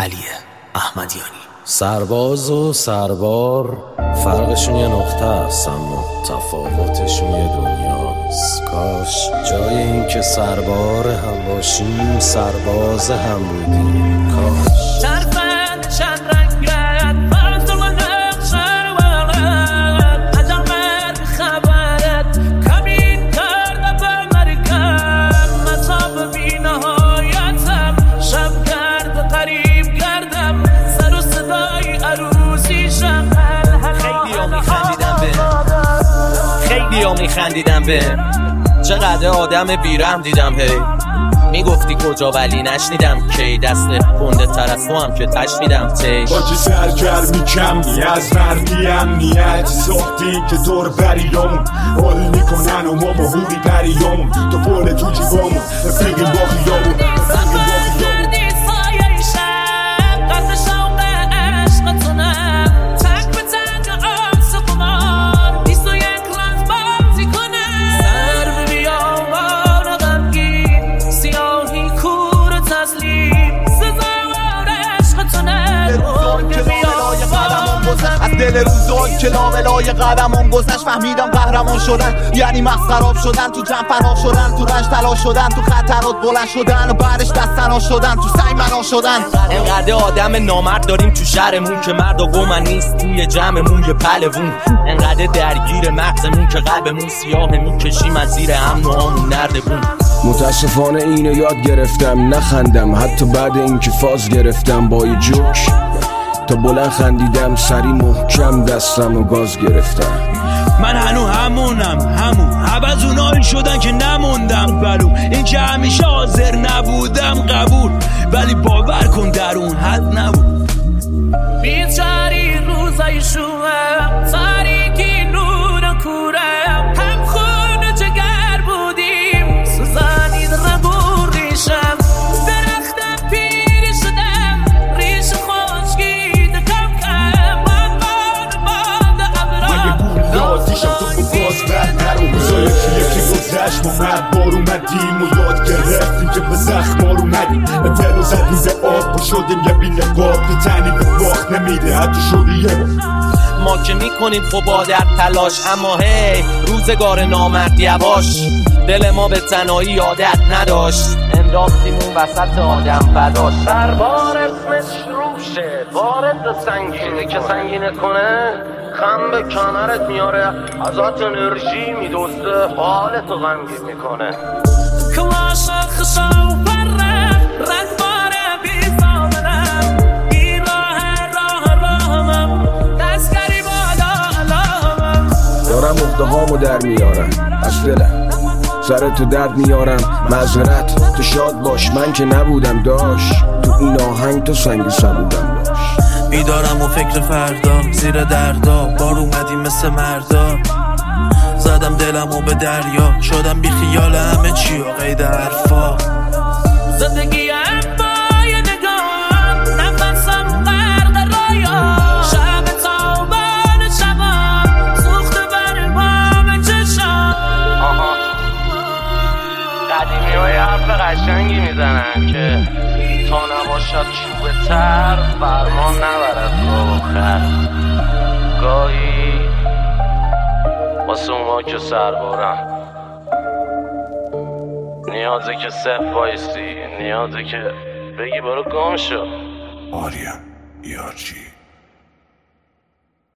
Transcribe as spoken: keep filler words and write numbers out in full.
علی احمدیانی. سرباز و سربار فرقشون یه نقطه است، اما تفاوتشون یه دنیاست. کاش جای این که سربار هم باشیم سرباز هم بودیم. کاش چرفن چند رنگت فرض و نقشه ولد عجب مرد خبرت کمین کرده به مرکم مصاب بی نهایتم شب کرد قریب کردم سر و صدای عروسی شم. خیلی ها میخندیدم به خیلی ها میخندیدم به چقدر آدم بیرم دیدم. هی میگفتی کجا ولی نشنیدم کی دست کنده تر از تو هم که تشنیدم تی باجی سرگرمی کمی از مردی امنیت ساختی که دور بریامون حال میکنن و ما با هوری پریامون تو پول تو جیبامون رفیقیم با خیامون رفیقیم با خیامون از دل روزان که لاملای قدمون گذشت فهمیدم قهرمان شدن یعنی مسخراب شدن، تو جمع پناه شدن، تو رنج تلاش شدن، تو خطرات بلند شدن و بعدش دستنا شدن، تو سعی منا شدن. انقدر آدم نامرد داریم تو شهرمون که مرد و گمن نیست توی جمعمون یه پلوون. انقدر درگیر مغزمون که قلبمون سیاه میکشیم از زیر امن و همون نردبون. متاسفانه اینو یاد گرفتم نخندم حتی بعد اینکه فاز گرفتم با یه جوک تا بلند خندیدم سری محکم دستم و گاز گرفتم. من هنو همونم همون عوض اونایی شدن که نموندم بلو این که همیشه حاضر نبودم قبول ولی باور کن در اون حد نبود. بیچاری روزای شوم تاریکی نور کورم هم خون جگر بودیم سوزانید رگو ریشم درختم پیری شدم ریش خشکی دکم کم من بان بان ابرام لازیشم تو باز بر نرو روزایی که یکی گذشت ما مرد بار اومدیم و یاد گرفتیم که به زخم رو ندیم به دل و زدیم به آب و شدیم یه بیل قاب که تنی به باخت نمیده حتی شدی یه با ما که میکنیم خوبا در تلاش اما هی روزگار نامرد یواش دل ما به تنهایی عادت نداشت انداختیم اون وسط آدم فداش. سربار اسمش روشه وارد سنگینه که سنگینه کنه خم به کنارت میاره ازات انرژی میدوزده حالتو غمگین میکنه. کلاش خشاو بره رنگ باره بی فامنم بی راه راه راهمم دستگری بادا علامم دارم اخده هامو در میارم از دلم سر تو درد میارم معذرت تو شاد باش من که نبودم داشت تو این آهنگ تو سنگ سبودم باش. بیدارم و فکر فردا زیر دردا بار اومدیم مثل مردا زدم دلمو به دریا شدم بی خیال همه چی و قید حرفا. زندگیم با یه نگاه نفسم غرق رایا شب تابان شبم سوخت بر بام چشم. قدیمی های حرف قشنگی میزنن که تا نباشد چوب تر فرمان نبرد آخر. گاهی واسه اونا که سربارم نیازه که صف وایسی نیازه که بگی برو گم شو. آریا یارچی